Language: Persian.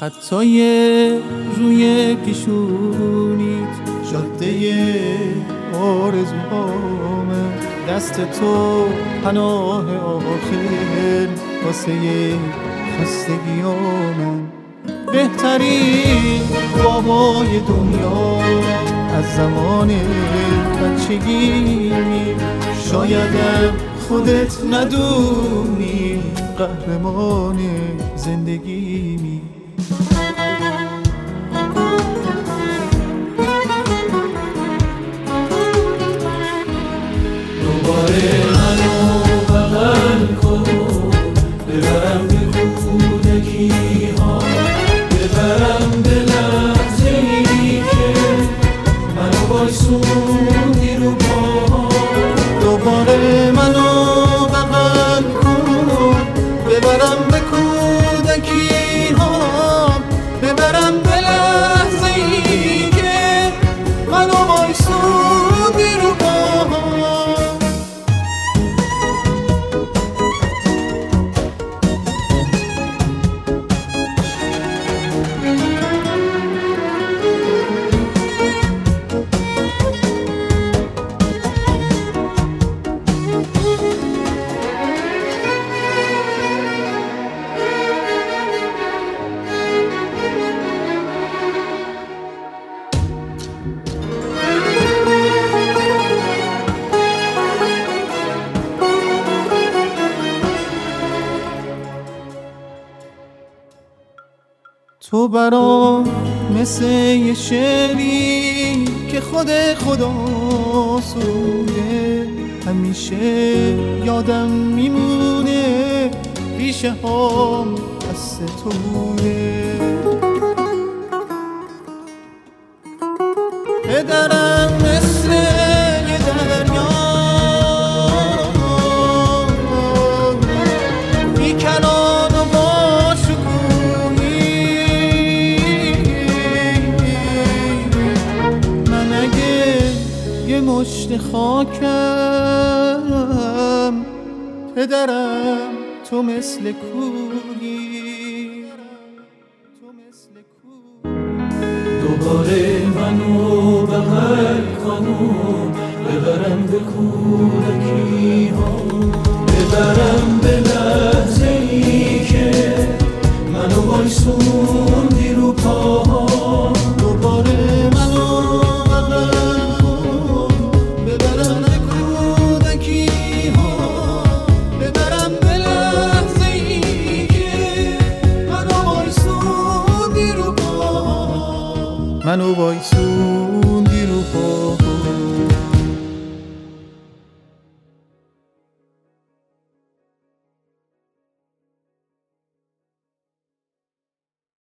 خطای روی پیشونیت جاده آرزوهامه، دست تو پناه آخر واسه خستگیامه. بهترین بابای دنیا از زمان بچگی، شایدم خودت ندونی قهرمان زندگی می. دوباره منو بغل کن، ببرم به کودکی ها، ببرم به لحظه‌ای که منو بایسوندی رو پاها. دوباره منو بغل کن، ببرم به کودکی ها، ببرم به لحظه‌ای که منو بایسوندی رو پاها. تو برام مثل یه شعری که خود خدا سروده، همیشه یادم میمونه ریشه هام دست تو بوده. پدرم مثل یه دریا بی‌کران و با شکوهی، من اگه یه مشت خاکم، پدرم تو مثل کوهی. دوباره منو بغل کن، ببرم به کودکی ها، ببرم به لحظه‌ای که منو بایسوندی رو پاها. دوباره منو بغل کن، ببرم به کودکی ها، ببرم به لحظه‌ای که منو بایسوندی رو پاها. منو بایسوندی